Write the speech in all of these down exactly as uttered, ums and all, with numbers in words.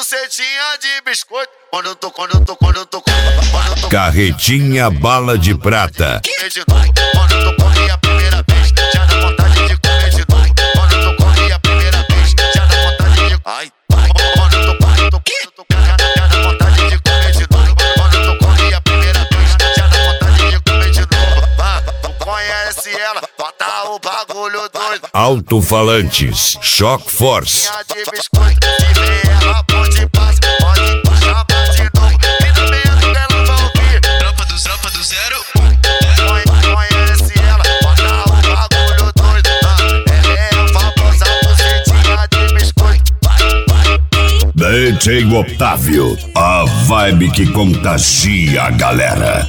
bucetinha de biscoito. Quando eu tô, quando eu tô, quando eu tô, quando eu tô. Carretinha Bala de Prata. Comer de novo. Quando eu tô comi a primeira vez, já dá vontade de comer de novo. Quando eu tô comi a primeira vez, já dá vontade de. Ai, ai. Quando eu tô, quando eu tô, quando eu tô, já dá vontade de comer de novo. Quando eu tô comi a primeira vez, já dá vontade de comer de novo. Ah, não conhece ela, bota o bagulho doido. Alto-falantes Shock Force. De biscoito, se vê ela pode passar, pode puxar de novo. E no meio dela vai ouvir. Tropa dos, tropa do zero. Conhece ela, bota o bagulho doido. Ela é a famosa bucetinha de biscoito. D J Otávio, a vibe que contagia a galera.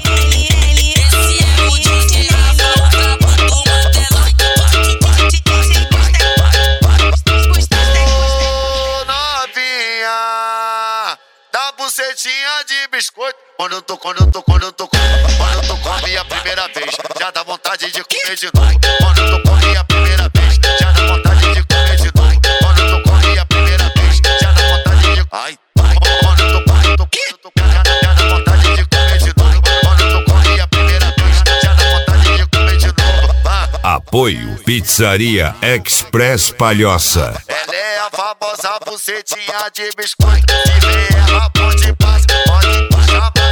Bucetinha de biscoito. Quando eu tô, quando eu tô, quando eu tô, quando eu tô comi a primeira vez, já dá vontade de comer de novo. Quando eu tô comi a primeira vez, já dá vontade de comer de novo. Quando eu tô comi a primeira vez, já dá vontade de. Ai, ai. Quando eu tô, quando eu tô, quando eu tô, já dá vontade de comer de novo. Quando eu tô comi a primeira vez, já dá vontade de comer de novo. Ah. Apoio Pizzaria Express Palhoça. Ela é a famosa bucetinha de biscoito. Se vê ela pode passar, pode puxar.